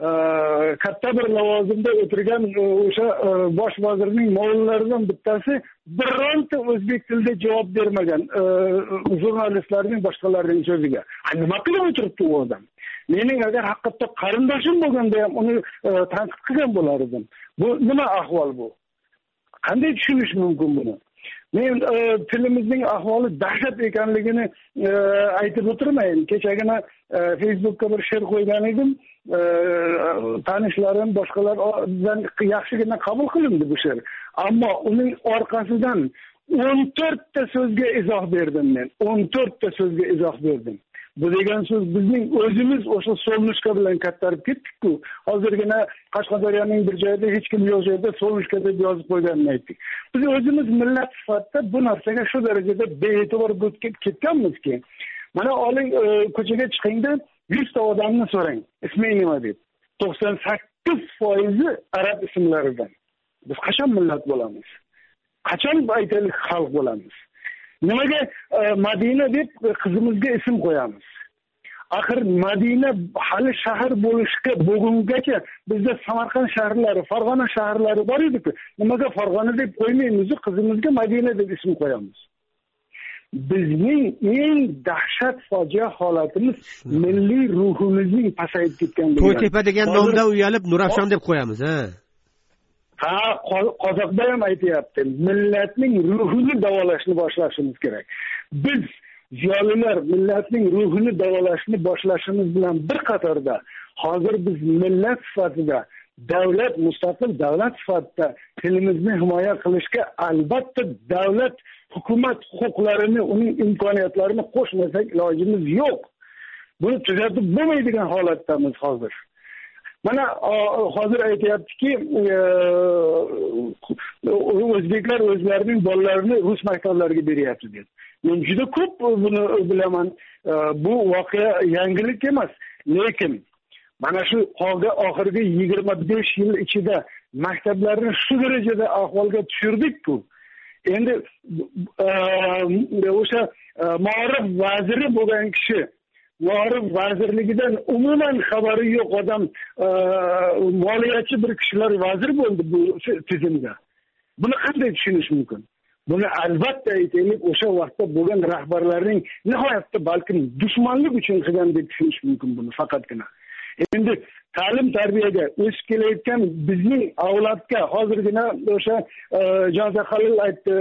Katta bir lavozimda o'tirgan o'sha bosh vazirning mo'g'ullaridan bittasi bironta o'zbek tilida javob bermagan jurnalistlarning boshqalarning so'ziga. Nima qilib o'tiribdi u odam? Mening agar haqiqatda qarindoshim bo'lganda ham uni tanqid qilgan bo'lar edim. Bu nima ahvol bu? Qanday tushunish mumkin buni? Men tilimizning ahvoli dahshat ekanligini aytib o'tirmayman. Kechagina Facebookka bir she'r qo'ygan edim. Tanishlarim, boshqalardan yaxshigina qabul qilindi bu she'r. Ammo uning orqasidan o'n to'rtta so'zga izoh berdim men. o'n to'rtta so'zga izoh berdim. Bu degan so'z bizning o'zimiz o'sha Solnushka bilan kattarib ketdik-ku. Hozirgina Qashqadaryoning bir joyida hech kim yo'q joyda Solnushka deb yozib qo'yganini aytdik. Biz o'zimiz millat sifatida bu narsaga shu darajada bee'tibor bo'lib ketganmizki, mana oling ko'chaga chiqingda yuz ta odamni so'rang, isming nima deb. to'qson sakkiz foizi arab ismlaridan. Biz qachon millat bo'lamiz? Qachon aytaylik xalq bo'lamiz? Nimaga Madina deb qizimizga ism qo'yamiz? Axir Madina hali shahar bo'lishga bugungacha bizda Samarqand shaharlari, Farg'ona shaharlari bor edi-ku. Nimaga Farg'ona deb qo'ymaymiz, qizimizga Madina deb ism qo'yamiz? Bizning eng dahshat fojia holatimiz milliy ruhimizning pasayib ketganligi. To'ytepa degan nomdan uyalib Nurafshon deb qo'yamiz, ha? Ha, Qozoqda ham aytayapti. Millatning ruhini davolashni boshlashimiz kerak. Biz ziyolilar millatning ruhini davolashni boshlashimiz bilan bir qatorda hozir biz millat sifatida, davlat, mustaqil davlat sifatida tilimizni himoya qilishga albatta davlat, hukumat huquqlarini, uning imkoniyatlarini qo'shmasak ilojimiz yo'q. Buni tuzatib bo'lmaydigan holatdamiz hozir. Mana hozir aytayaptiki, o'zbeklar o'zlarining bolalarini rus maktablariga beryapti deb. Men juda ko'p buni bilaman. Bu voqea yangilik emas, lekin mana shu oxirgi yigirma besh yil ichida maktablarni shu darajada ahvolga tushirdik-ku. Endi o'sha ma'rif vaziri bo'lgan kishi Ma'rif vazirligidan umuman xabari yo'q odam moliyachi bir kishilar vazir bo'ldi bu tizimda. Buni qanday tushunish mumkin? buni albatta aytaylik, o'sha vaqtda bo'lgan rahbarlarning nihoyatda balkim dushmanlik uchun qilgan deb tushunish mumkin buni faqatgina. Endi ta'lim tarbiyaga o'sib kelayotgan bizning avlodga hozirgina o'sha Jonza Halil aytdi,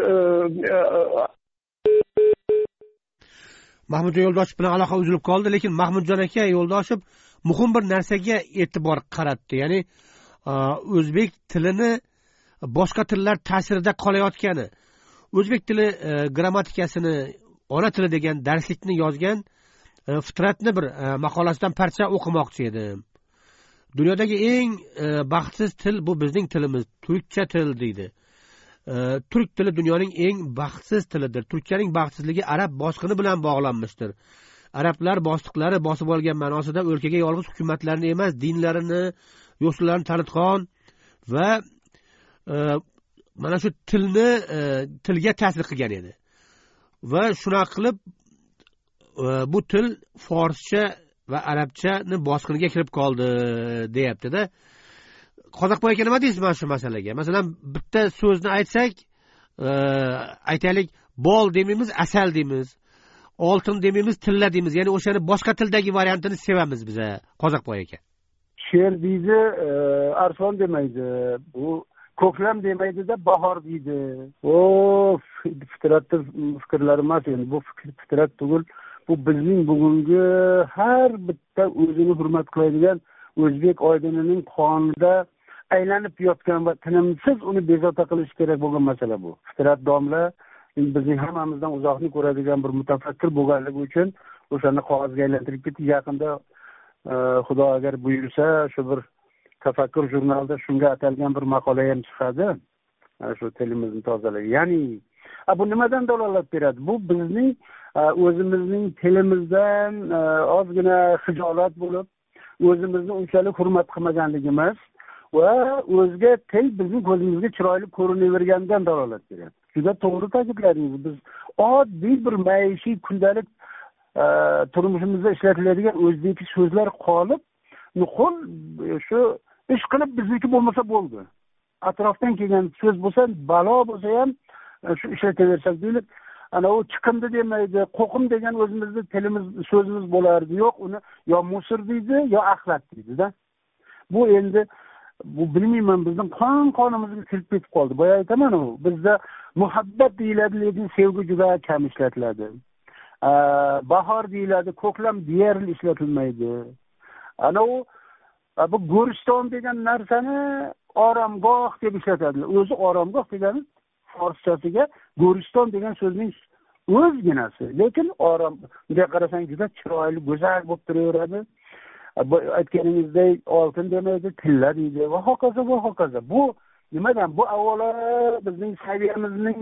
Mahmudjon Yo'ldoshev bilan aloqa uzilib qoldi, lekin Mahmudjon aka Yo'ldoshev muhim bir narsaga e'tibor qaratdi. Ya'ni o'zbek tilini boshqa tillar ta'sirida qolayotgani. O'zbek tili grammatikasini ona tili degan darslikni yozgan Fitratni bir maqolasidan parcha o'qimoqchi edim. Dunyodagi eng baxtsiz til bu bizning tilimiz, turkcha til deydi. Turk tili dunyoning eng baxtsiz tilidir. Turkchaning baxtsizligi arab bosqini bilan bog'lanmıştır. Arablar bosqiqlari bosib olgan ma'nosida o'lkaga yolg'iz hukumatlarni emas, dinlarini, yo'sinlarini tanitgan va mana shu tilni tilga ta'sir qilgan edi. Va shuna qilib bu til forscha va arabchani bosqiniga kirib qoldi deyapti-da. Qozoqboy aka nima deysiz mana shu masalaga? Masalan, bitta so'zni aytsak, aytaylik, bol demaymiz, asal deymiz. Oltin demaymiz, tilla deymiz. Ya'ni o'shani boshqa tildagi variantini sevamiz biz, Qozoqboy aka. Sher deydi, arslon demaydi. Bu ko'klam demaydi-da, bahor deydi. O Fitratda fikrlari emas endi. Bu fitrat tugul, bu bizning bugungi har bitta o'zini hurmat qiladigan o'zbek oydinining qonida aylanib yotgan va tinimsiz uni bezovta qilish kerak bo'lgan masala bu. Fitrat domla bizning hammamizdan uzoqni ko'radigan bir mutafakkir bo'lganligi uchun o'shani qog'ozga aylantirib ketdi. Yaqinda Xudo agar buyursa, shu bir tafakkur jurnalida shunga atalgan bir maqola ham chiqadi. Shu tilimizni tozalash. Ya'ni bu nimadan dalolat beradi? Bu bizning o'zimizning tilimizdan ozgina xijolat bo'lib, o'zimizni unchalik hurmat qilmaganligimiz va o'zga til bizning ko'zimizga chiroyli ko'rinaverganidan dalolat beradi. Juda to'g'ri ta'kidladingiz. Biz oddiy bir maishiy kundalik turmushimizda ishlatiladigan o'zbek so'zlar qolib, nuqul shu ish qilib bizniki bo'lmasa bo'ldi. Atrofdan kelgan so'z bo'lsa, balo bo'lsa ham shu ishlataversak deylik. Ana u chiqindi demaydi, qo'qim degan o'zimizning tilimiz, so'zimiz bo'lardi. Yo'q, uni yo musir deydi, yo axlat deydi-da. Bu endi bu bilmayman, bizning qon qonimizga kirib ketib qoldi. Boya aytaman, u bizda muhabbat deyiladi, lekin sevgi juda kam ishlatiladi. Bahor deyiladi, ko'klam deyarli ishlatilmaydi. Ana u bu Go'riston degan narsani oromgoh deb ishlatadilar. O'zi oromgoh degani forschasiga Go'riston degan so'zning o'zginasi. Lekin orom, bunga qarasang juda chiroyli, go'zal bo'lib turaveradi. Aytganingizdek, oltin demaydi, tilla deydi va hokazo va hokazo. Bu nimadan? Bu avvalo bizning saviyamizning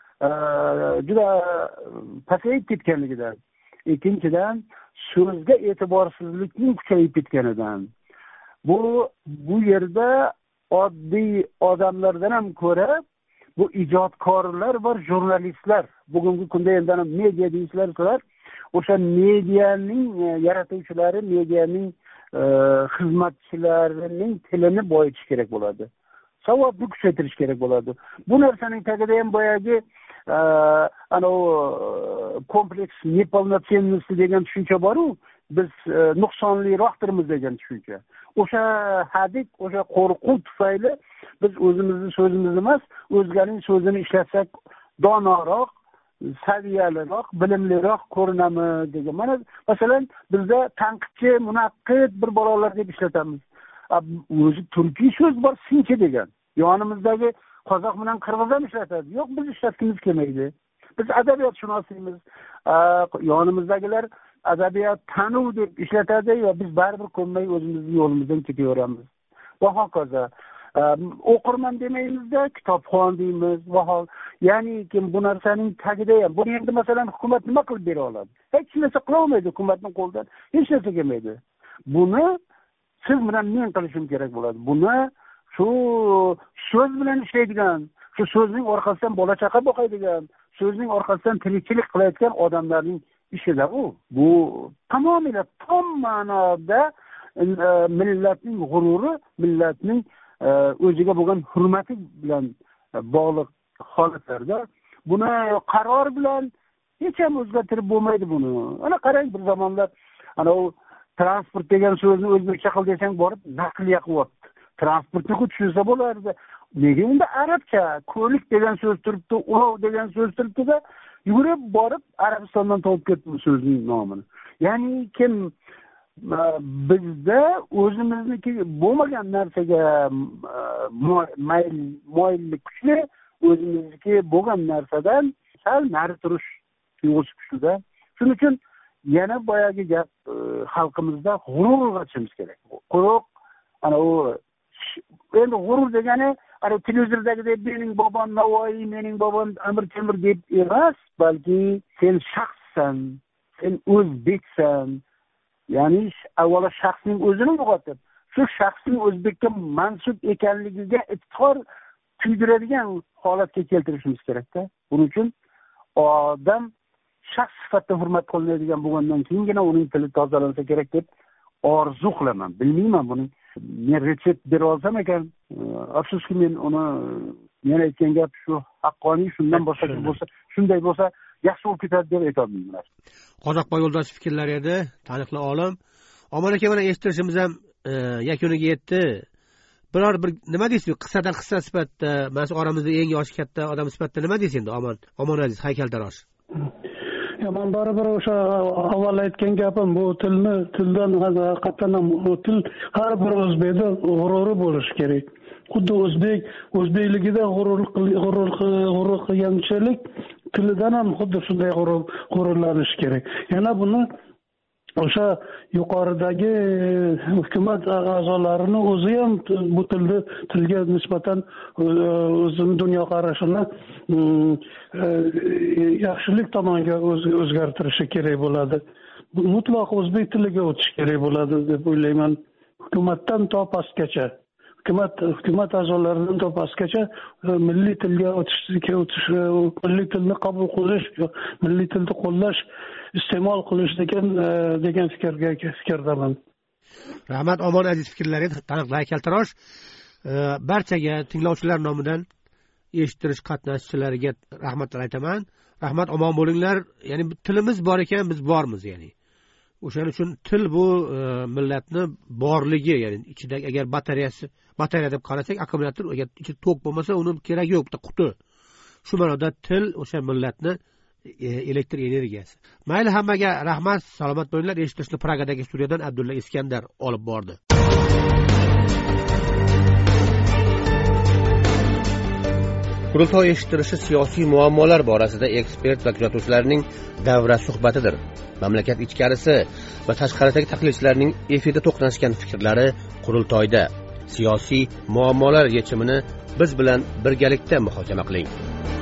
juda pasayib ketganligidan. Ikkinchidan, so'zga e'tiborsizlikning kuchayib ketganidan. Bu bu yerda oddiy odamlardan ham ko'ra bu ijodkorlar va jurnalistlar, bugungi kunda endi media deysizlar, o'sha medianing yaratuvchilari, medianing xizmatchilarining tilini boyitish kerak bo'ladi. Savobni kuchaytirish kerak bo'ladi. Bu narsaning tagida ham boyagi ana kompleks neполноценности degan tushuncha bor-ku, biz nuqsonliroqdirmiz degan tushuncha. O'sha hadik, o'sha qo'rquv tufayli biz o'zimizni so'zimizni emas, o'zganing so'zini ishlatsak donoroq, saviyaliroq, bilimliroq ko'rinamiz degan. Mana masalan bizda tanqidchi, munaqqid bir balolar deb ishlatamiz. O'zi turkiy so'z bor, sinchi degan. Yonimizdagi qozoq bilan qirg'iz ham ishlatadi. Yo'q, biz ishlatgimiz kelmaydi. Biz adabiyotshunosimiz, yonimizdagilar adabiyot tanuv deb ishlatadi va biz baribir ko'nmay o'zimizning yo'limizdan ketaveramiz. Va hokazo. O'qirman demaymiz-da, kitobxon deymiz. Va ya'ni kim bu narsaning tagida ham, buni endi masalan hukumat nima qilib bera oladi? Hech narsa qila olmaydi, hukumatning qo'lidan hech narsa kelmaydi. Buni siz bilan men qilishim kerak bo'ladi. Buni shu so'z bilan ishlaydigan, shu so'zning orqasidan bola chaqa boqadigan, so'zning orqasidan tirikchilik qilayotgan odamlarning ishida bu. Bu tamomila tom ma'noda millatning g'ururi, millatning o'ziga bo'lgan hurmati bilan bog'liq holatlarda buni qaror bilan hech ham o'zgartirib bo'lmaydi buni. Ana qarang, bir zamonlar ana u transport degan so'zni o'zbekcha qil desang borib naqliya qilyapti. Transportni tushunsa bo'lardi. Nega unda arabcha ko'lik degan so'z turibdi, ulov degan so'z turibdi-da, yurib borib Arabistondan topib ketdi bu so'zning nomini. Ya'ni kim bizda o'zimizniki bo'lmagan narsaga mayl moyillik kuchli, o'zimizniki bo'lgan narsadan sal nari turish tuyg'usi kuchli-da. Shuning uchun yana boyagi gap xalqimizda g'ururga chiqimiz kerak. Quruq ana u endi g'urur degani ana televizordagidek mening bobom Navoiy, mening bobom Amir Temur deb emas, balki sen shaxssan, sen o'zbeksan. Ya'ni avvalo shaxsning o'zini uyg'otib, shu shaxsning o'zbekka mansub ekanligiga iftixor tuydiradigan holatga keltirishimiz kerak-da. Buning uchun odam shaxs sifatida hurmat qilinadigan bo'lgandan keyingina uning tili tozalansa kerak deb orzu qilaman. Bilmayman buni men retsept bera olsam ekan, afsuski men uni men aytgan gap shu haqqoniy, shundan boshqa bo'lsa, shunday bo'lsa yaxshi bo'lib ketadi deb aytolmayman. Qozoqboy Yo'ldoshev fikrlari edi, taniqli olim. Omon aka, mana eshittirishimiz ham yakuniga yetdi. Biror bir nima deysiz? Qissadan qissa sifatida, mana oramizda eng yoshi katta odam sifatida nima deysiz endi Omon? Omon aziz haykaltarosh. Men baribir o'sha avval aytgan gapim, bu tilni tildan haqiqatan ham til har bir o'zbekda g'ururi bo'lishi kerak. Xuddi o'zbek o'zbekligida g'urur g'urur g'urur qilganchalik tilidan ham xuddi shunday g'urur g'ururlanish kerak. Yana buni o'sha yuqoridagi hukumat a'zolarini o'zi ham bu tilni tilga nisbatan o'zining dunyoqarashini yaxshilik tomonga o'zgartirishi kerak bo'ladi. Mutlaq o'zbek tiliga o'tish kerak bo'ladi deb o'ylayman. Hukumatdan to pastgacha, hukumat hukumat a'zolaridan to pastgacha milliy tilga o'tishga o'tish, milliy tilni qabul qilish, milliy tilni qo'llash, iste'mol qilish degan degan fikrga fikrdaman. Rahmat Omon aziz fikrlari taniqli haykaltarosh. Barchaga tinglovchilar nomidan eshittirish qatnashchilariga rahmatlar aytaman. Rahmat, omon bo'linglar. Ya'ni tilimiz bor ekan, biz bormiz, ya'ni. O'shaning uchun til bu millatni borligi, ya'ni ichidagi agar batareyasi, batareya deb qarasak, akkumulyator agar ichi to'q bo'lmasa, uni kerak yo'q, bitta quti. Shu ma'noda til o'sha millatni elektr energiyasi. Mayli, hammaga rahmat, salomat bo'linglar. Eshitishni Pragadagi studiyadan Abdulla Iskandar olib bordi. Qurultoy eshittirishi siyosiy muammolar borasida ekspert va kuzatuvchilarning davra suhbatidir. Mamlakat ichkarisi va tashqaridagi tahlilchilarning efirda to'qnashgan fikrlari qurultoyda. Siyosiy muammolar yechimini biz bilan birgalikda muhokama qiling.